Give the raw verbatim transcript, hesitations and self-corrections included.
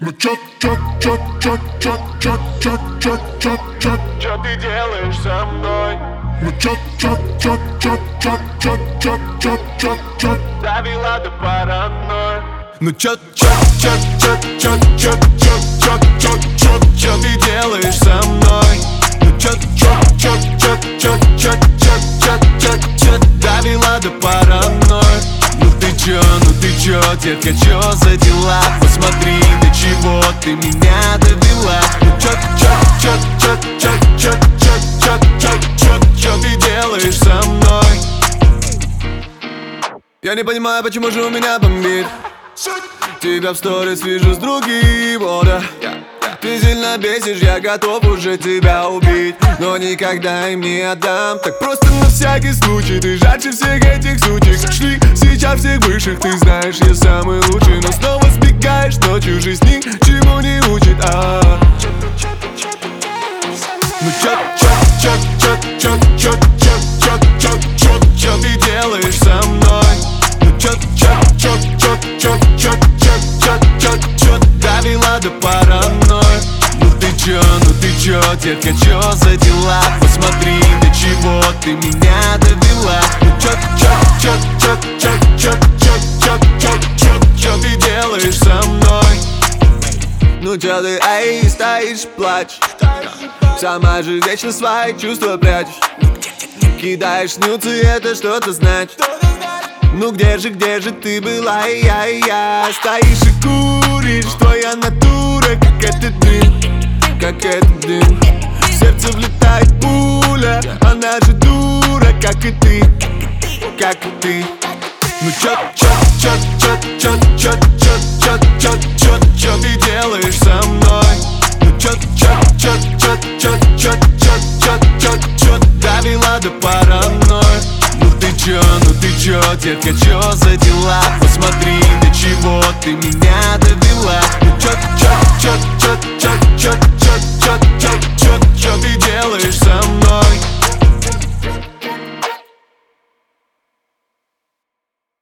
Ну чё, чё, чё, чё, чё, чё, чё, чё, чё, чё, Чё ты делаешь со мной? ну чё, чё, чё, чё, чё, чё, чё, чё, чё, чё, Довела до паранойи. Ну чё, чё, чё, чё, чё, чё, чё, чё, чё, чё, чё ты делаешь со мной? Ну чё, чё, чё, чё, чё, чё, чё, чё, чё, чё, довела до паранойи. Ну ты чё, ну ты чё, детка, чё за дела? Посмотри, до чего ты меня довела. Ну чё, чё, чё, чё, чё, чё, чё, чё, чё, чё, чё ты делаешь со мной? Я не понимаю, почему же у меня бомбит. Тебя в сторис вижу с другим, о да. Ты сильно бесишь, я готов уже тебя убить, но никогда им не отдам. Так просто на всякий случай, ты жарче всех этих сучек. Шли сейчас всех высших, ты знаешь, я самый лучший. Но снова сбегаешь ночью, жизнь ничему не учит, а ну чё, чё, чё, чё, чё, чё, чё, чё, чё, чё, чё ты делаешь со мной? Ну чё, чё, чё, чё, чё, чё, чё, чё, чё, чё, довела до паранойи. Ну ты чё, ну ты чё, детка, чё за дела? Посмотри, до чего ты меня довела. Ну чё, чё, чё, чё, чё, чё, чё, чё, чё, чё, чё ты делаешь со мной? Ну чё ты, эй, стоишь, плачешь, сама же вечно свои чувства прячешь. Кидаешь нюцы, это что-то значит. Ну где же, где же ты была, и я, и я? Стоишь и куришь, твоя натура, как этот дым, как этот дым. В сердце влетает пуля, она же дура, как и ты, как и ты. Ну чё, чё, чё, чё, чё, чё, чё, чё, чё, чё, чё ты делаешь со мной? Ну чё, чё, чё, чё, чё, чё, чё, чё, чё, чё, довела до паранойи. Ну ты чё, ну ты чё, детка, чё за дела? Посмотри,